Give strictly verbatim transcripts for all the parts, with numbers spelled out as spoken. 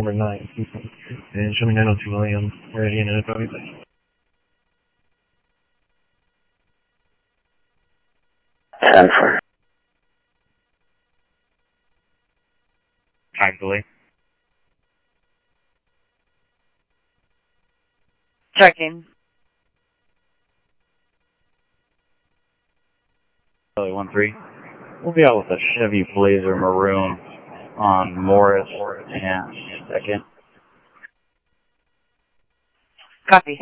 number nine. And show me nine oh two William. Ready and info. ten four. Actually. Checking. Charlie one three. We'll be out with a Chevy Blazer Maroon on Morris and second. Copy.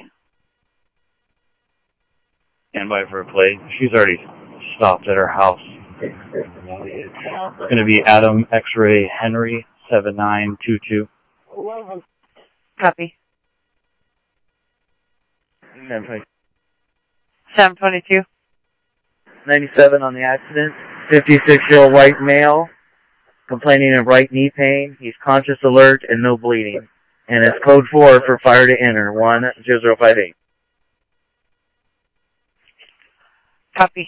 Stand by for a play. She's already stopped at her house. It's going to be Adam X-Ray Henry seven nine two two. Copy. seven twenty-two. ninety-seven on the accident. fifty-six-year-old white male complaining of right knee pain. He's conscious, alert, and no bleeding. And it's code four for fire to enter. one zero zero five eight. Copy.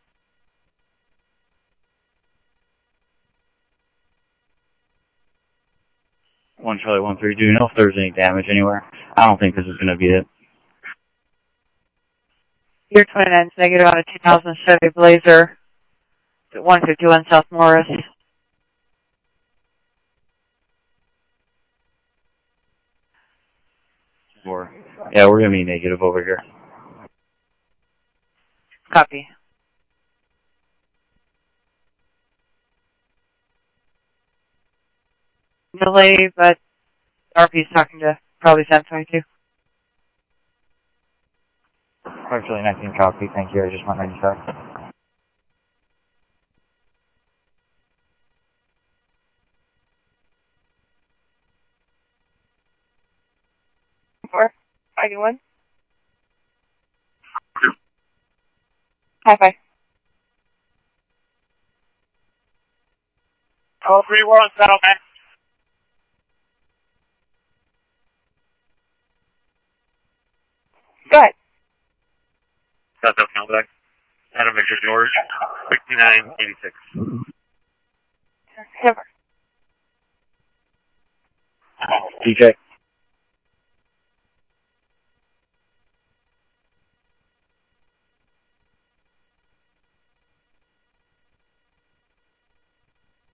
One Charlie one three. Do you know if there's any damage anywhere? I don't think this is going to be it. Year twenty-nine is negative on a two thousand Chevy Blazer. one fifty-one South Morris. Or, yeah, we're going to be negative over here. Copy. Delay, but R P is talking to probably seven twenty-two. five Charlie nineteen copy. Thank you. I just want ninety-five. Four. ninety-one. High five. All three were on settlement. Go ahead. That's up now back. Adam Victor George, sixty-nine eighty-six. Cover. D J.